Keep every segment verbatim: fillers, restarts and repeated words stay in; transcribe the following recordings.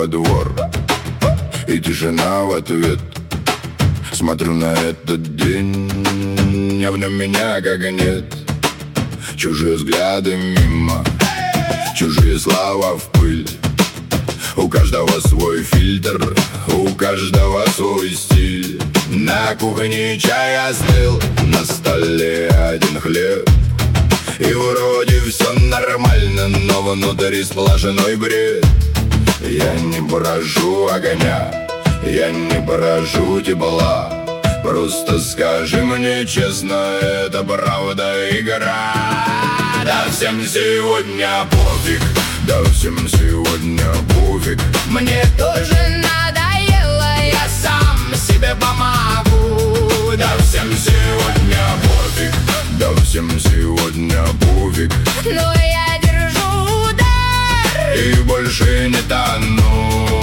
двор и тишина в ответ. Смотрю на этот день, а в нем меня как и нет. Чужие взгляды мимо, чужие слова в пыль. У каждого свой фильтр, у каждого свой стиль. На кухне чай остыл, на столе один хлеб. И вроде все нормально, но внутри сплошной бред. Я не брожу огня, я не брожу тепла. Просто скажи мне честно, это правда игра. Да всем сегодня пофиг, да всем сегодня пофиг. Мне тоже надоело, я сам себе помогу. Да всем сегодня пофиг, да всем сегодня пофиг. Но я держу удар и больше не тону.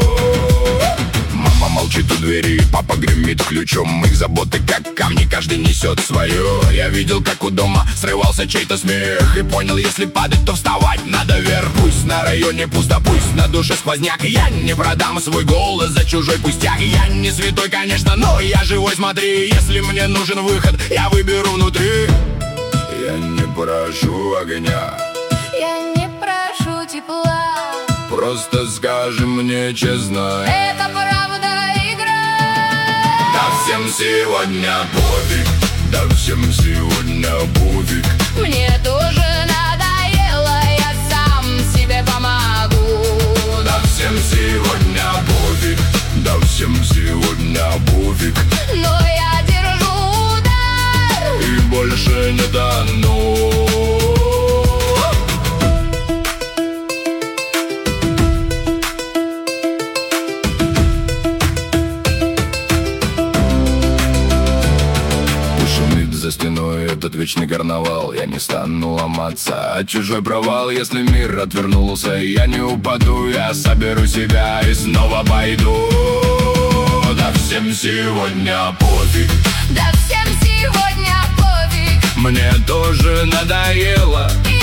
Мама молчит у двери, папа гремит ключом. Их заботы как камни, каждый несет свое. Я видел, как у дома срывался чей-то смех, и понял, если падать, то вставать надо вверх. Пусть на районе пусто, пусть на душе сквозняк. Я не продам свой голос за чужой пустяк. Я не святой, конечно, но я живой, смотри. Если мне нужен выход, я выберу внутри. Я не прошу огня, я не прошу тепла. Просто скажи мне честно, это правда игра. Да всем сегодня пофиг, да всем сегодня пофиг. Мне тоже надоело, я сам себе помогу. Да всем сегодня пофиг, да всем сегодня пофиг. Но я держу удар и больше не тону. За стеной этот вечный карнавал. Я не стану ломаться от чужой провал. Если мир отвернулся, я не упаду. Я соберу себя и снова пойду. Да всем сегодня пофиг, да всем сегодня пофиг. Мне тоже надоело, и